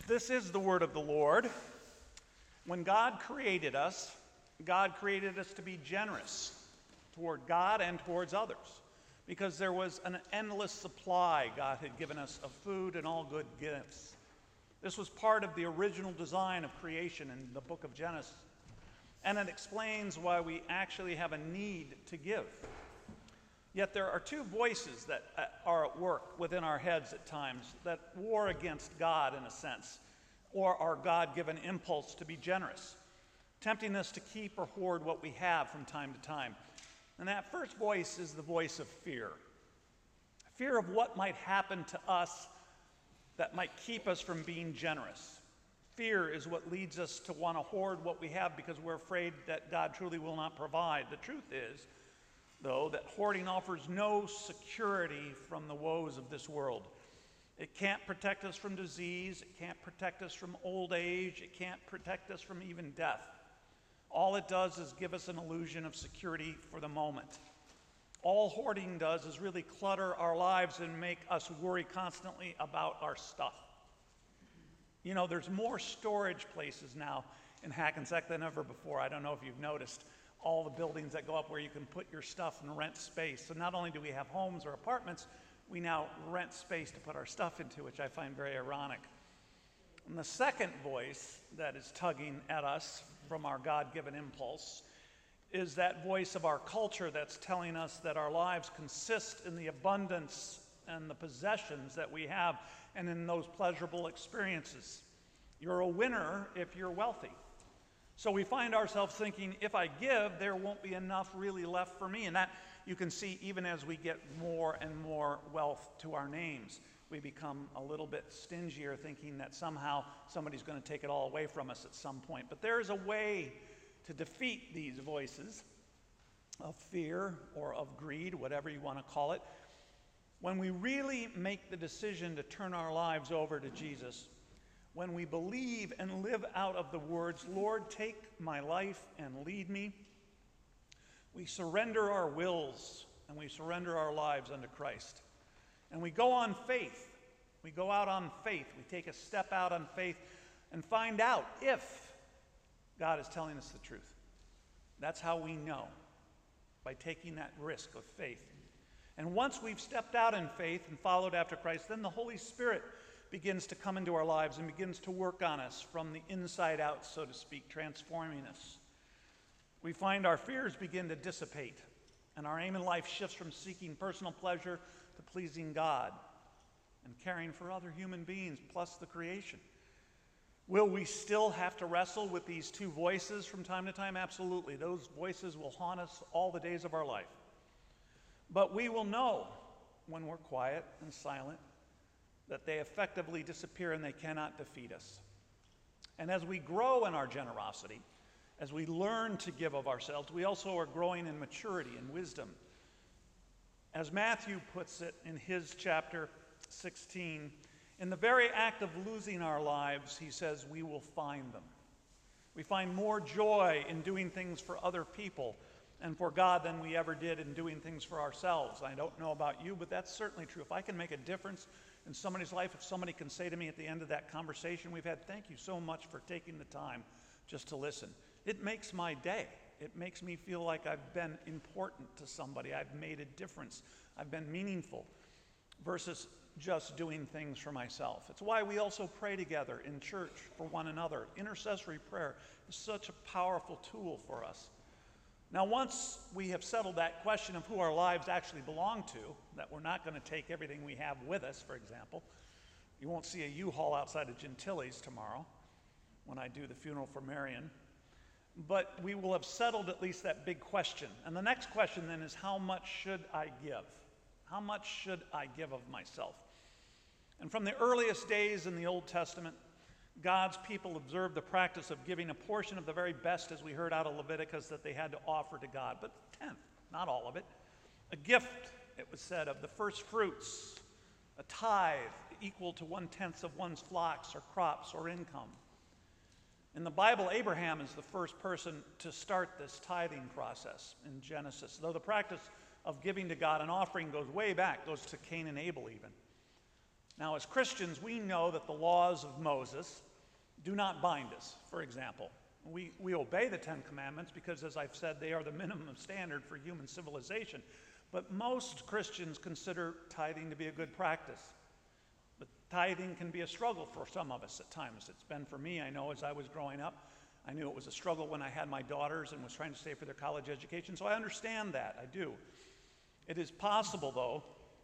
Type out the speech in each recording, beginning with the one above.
This is the word of the Lord. When God created us to be generous toward God and towards others, because there was an endless supply God had given us of food and all good gifts. This was part of the original design of creation in the book of Genesis, and it explains why we actually have a need to give. Yet there are two voices that are at work within our heads at times that war against God in a sense, or our God-given impulse to be generous, tempting us to keep or hoard what we have from time to time. And that first voice is the voice of fear. Fear of what might happen to us that might keep us from being generous. Fear is what leads us to want to hoard what we have because we're afraid that God truly will not provide. The truth is, though, that hoarding offers no security from the woes of this world. It can't protect us from disease. It can't protect us from old age. It can't protect us from even death. All it does is give us an illusion of security for the moment. All hoarding does is really clutter our lives and make us worry constantly about our stuff. You know, there's more storage places now in Hackensack than ever before. I don't know if you've noticed all the buildings that go up where you can put your stuff and rent space. So not only do we have homes or apartments, we now rent space to put our stuff into, which I find very ironic. And the second voice that is tugging at us from our God-given impulse is that voice of our culture that's telling us that our lives consist in the abundance and the possessions that we have and in those pleasurable experiences. You're a winner if you're wealthy. So we find ourselves thinking, if I give, there won't be enough really left for me. And that you can see even as we get more and more wealth to our names. We become a little bit stingier, thinking that somehow somebody's going to take it all away from us at some point. But there is a way to defeat these voices of fear or of greed, whatever you want to call it, when we really make the decision to turn our lives over to Jesus. When we believe and live out of the words, Lord, take my life and lead me, we surrender our wills and we surrender our lives unto Christ. And we go on faith. We go out on faith. We take a step out on faith and find out if God is telling us the truth. That's how we know, by taking that risk of faith. And once we've stepped out in faith and followed after Christ, then the Holy Spirit begins to come into our lives and begins to work on us from the inside out, so to speak, transforming us. We find our fears begin to dissipate, and our aim in life shifts from seeking personal pleasure to pleasing God and caring for other human beings, plus the creation. Will we still have to wrestle with these two voices from time to time? Absolutely. Those voices will haunt us all the days of our life. But we will know when we're quiet and silent that they effectively disappear and they cannot defeat us. And as we grow in our generosity, as we learn to give of ourselves, we also are growing in maturity and wisdom. As Matthew puts it in his chapter 16, in the very act of losing our lives, he says, we will find them. We find more joy in doing things for other people and for God than we ever did in doing things for ourselves. I don't know about you, but that's certainly true. If I can make a difference in somebody's life, if somebody can say to me at the end of that conversation we've had, thank you so much for taking the time just to listen, it makes my day. It makes me feel like I've been important to somebody. I've made a difference. I've been meaningful versus just doing things for myself. It's why we also pray together in church for one another. Intercessory prayer is such a powerful tool for us. Now, once we have settled that question of who our lives actually belong to, that we're not going to take everything we have with us, for example, you won't see a U-Haul outside of Gentili's tomorrow when I do the funeral for Marion, but we will have settled at least that big question. And the next question then is, how much should I give? How much should I give of myself? And from the earliest days in the Old Testament, God's people observed the practice of giving a portion of the very best, as we heard out of Leviticus, that they had to offer to God, but a tenth, not all of it. A gift, it was said, of the first fruits, a tithe equal to 1/10 of one's flocks or crops or income. In the Bible, Abraham is the first person to start this tithing process in Genesis, though the practice of giving to God an offering goes way back, goes to Cain and Abel even. Now, as Christians, we know that the laws of Moses do not bind us, for example. We obey the Ten Commandments because, as I've said, they are the minimum standard for human civilization. But most Christians consider tithing to be a good practice. But tithing can be a struggle for some of us at times. It's been for me, I know, as I was growing up. I knew it was a struggle when I had my daughters and was trying to save for their college education, so I understand that, I do. It is possible, though,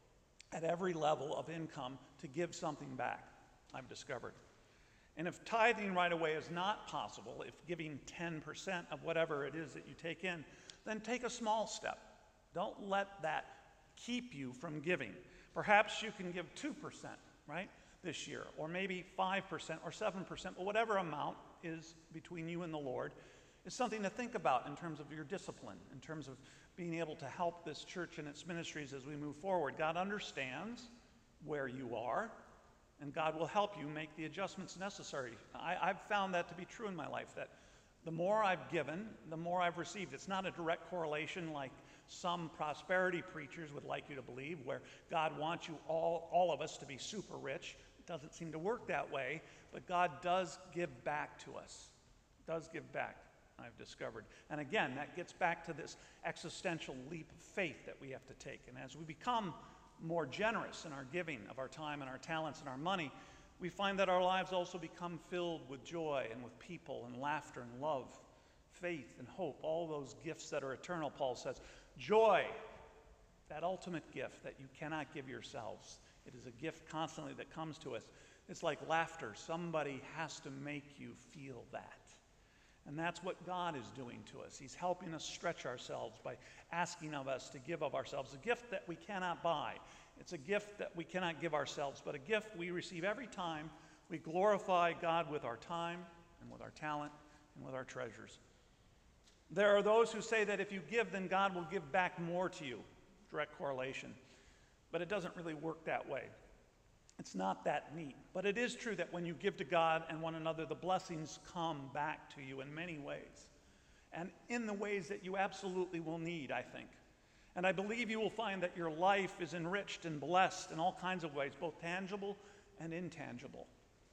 at every level of income to give something back, I've discovered. And if tithing right away is not possible, if giving 10% of whatever it is that you take in, then take a small step. Don't let that keep you from giving. Perhaps you can give 2%, right, this year, or maybe 5% or 7%, but whatever amount is between you and the Lord is something to think about in terms of your discipline, in terms of being able to help this church and its ministries as we move forward. God understands where you are, and God will help you make the adjustments necessary. I've found that to be true in my life, that the more I've given, the more I've received. It's not a direct correlation like some prosperity preachers would like you to believe, where God wants you all of us to be super rich. It doesn't seem to work that way, but God does give back to us. Does give back, I've discovered. And again, that gets back to this existential leap of faith that we have to take. And as we become more generous in our giving of our time and our talents and our money, we find that our lives also become filled with joy and with people and laughter and love, faith and hope, all those gifts that are eternal, Paul says. Joy, that ultimate gift that you cannot give yourselves. It is a gift constantly that comes to us. It's like laughter. Somebody has to make you feel that. And that's what God is doing to us. He's helping us stretch ourselves by asking of us to give of ourselves, a gift that we cannot buy. It's a gift that we cannot give ourselves, but a gift we receive every time we glorify God with our time and with our talent and with our treasures. There are those who say that if you give, then God will give back more to you. Direct correlation. But it doesn't really work that way. It's not that neat. But it is true that when you give to God and one another, the blessings come back to you in many ways. And in the ways that you absolutely will need, I think. And I believe you will find that your life is enriched and blessed in all kinds of ways, both tangible and intangible.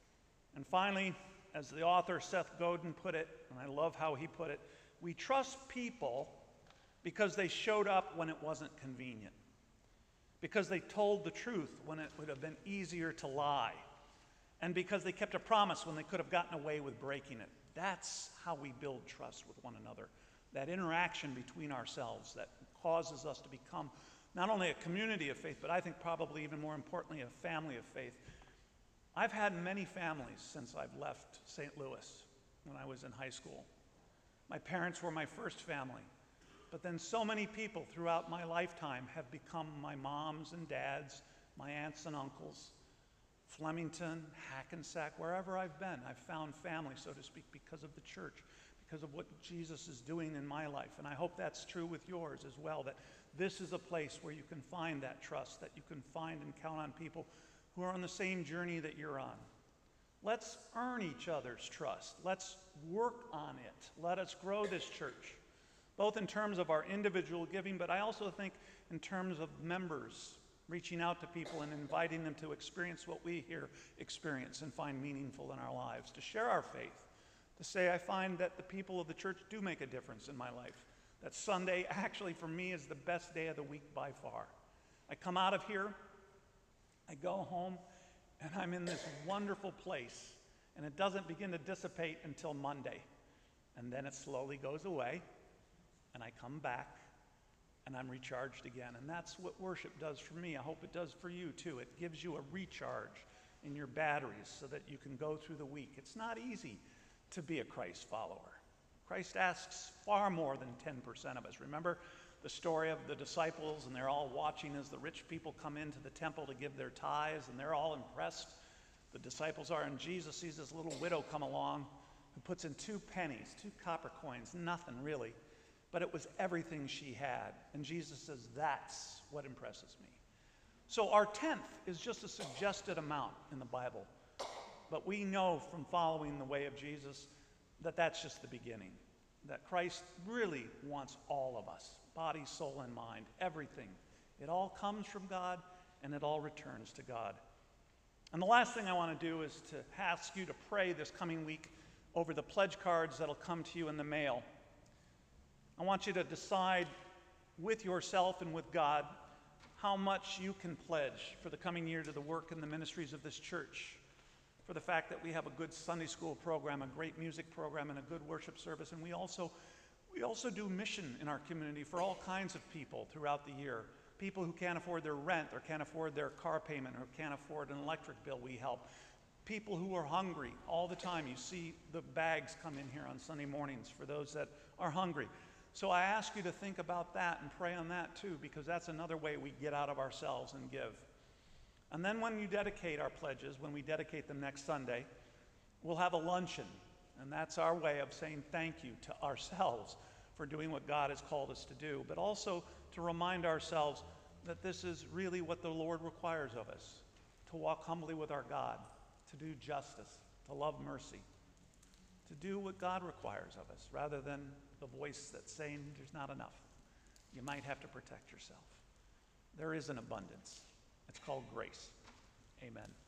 And finally, as the author Seth Godin put it, and I love how he put it, we trust people because they showed up when it wasn't convenient, because they told the truth when it would have been easier to lie, and because they kept a promise when they could have gotten away with breaking it. That's how we build trust with one another, that interaction between ourselves that causes us to become not only a community of faith, but I think probably even more importantly, a family of faith. I've had many families since I've left St. Louis when I was in high school. My parents were my first family, but then so many people throughout my lifetime have become my moms and dads, my aunts and uncles. Flemington, Hackensack, wherever I've been, I've found family, so to speak, because of the church, because of what Jesus is doing in my life. And I hope that's true with yours as well, that this is a place where you can find that trust, that you can find and count on people who are on the same journey that you're on. Let's earn each other's trust. Let's work on it. Let us grow this church, both in terms of our individual giving, but I also think in terms of members, reaching out to people and inviting them to experience what we here experience and find meaningful in our lives, to share our faith, to say, I find that the people of the church do make a difference in my life, that Sunday actually for me is the best day of the week by far. I come out of here, I go home, and I'm in this wonderful place, and it doesn't begin to dissipate until Monday, and then it slowly goes away, and I come back, and I'm recharged again. And that's what worship does for me. I hope it does for you too. It gives you a recharge in your batteries so that you can go through the week. It's not easy to be a Christ follower. Christ asks far more than 10% of us. Remember the story of the disciples, and they're all watching as the rich people come into the temple to give their tithes, and they're all impressed. The disciples are, and Jesus sees this little widow come along who puts in 2 pennies, 2 copper coins, nothing really. But it was everything she had. And Jesus says, that's what impresses me. So our 10th is just a suggested amount in the Bible. But we know from following the way of Jesus that that's just the beginning. That Christ really wants all of us, body, soul, and mind, everything. It all comes from God, and it all returns to God. And the last thing I want to do is to ask you to pray this coming week over the pledge cards that'll come to you in the mail. I want you to decide with yourself and with God how much you can pledge for the coming year to the work and the ministries of this church, for the fact that we have a good Sunday school program, a great music program, and a good worship service. And we also do mission in our community for all kinds of people throughout the year. People who can't afford their rent or can't afford their car payment or can't afford an electric bill, we help. People who are hungry all the time. You see the bags come in here on Sunday mornings for those that are hungry. So I ask you to think about that and pray on that too, because that's another way we get out of ourselves and give. And then when you dedicate our pledges, when we dedicate them next Sunday, we'll have a luncheon. And that's our way of saying thank you to ourselves for doing what God has called us to do, but also to remind ourselves that this is really what the Lord requires of us, to walk humbly with our God, to do justice, to love mercy, to do what God requires of us, rather than the voice that's saying there's not enough. You might have to protect yourself. There is an abundance. It's called grace. Amen.